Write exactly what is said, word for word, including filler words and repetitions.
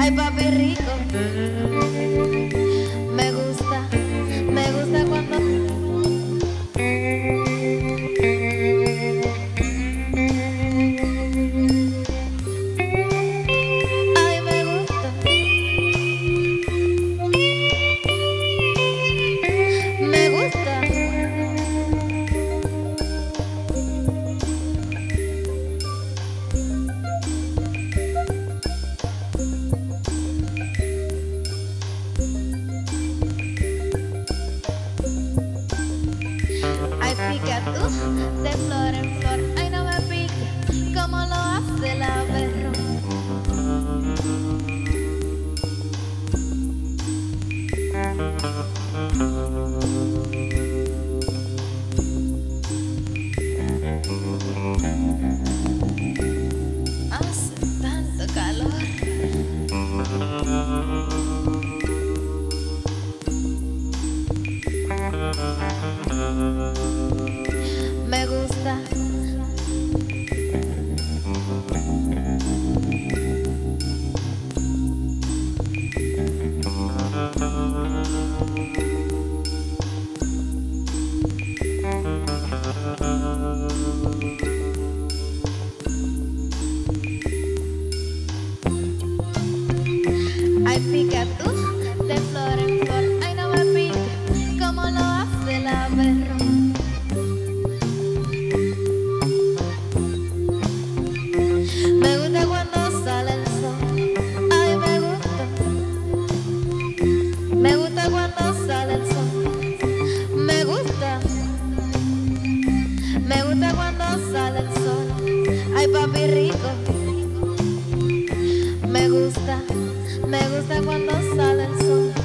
Ay, papi rico, me gusta, me gusta cuando ay, me gusta, me gusta. Ay, pica tú, de flor en flor, ay, no me pique, como lo hace la perro. Hace tanto calor. Me gusta. Ay, pica tú, de flor en flor, ay, no me pique, como lo hace la perro. Me gusta cuando sale el sol, ay, me gusta. Me gusta cuando sale el sol, me gusta. Me gusta cuando sale el sol, ay, papi rico. Me gusta, me gusta cuando sale el sol.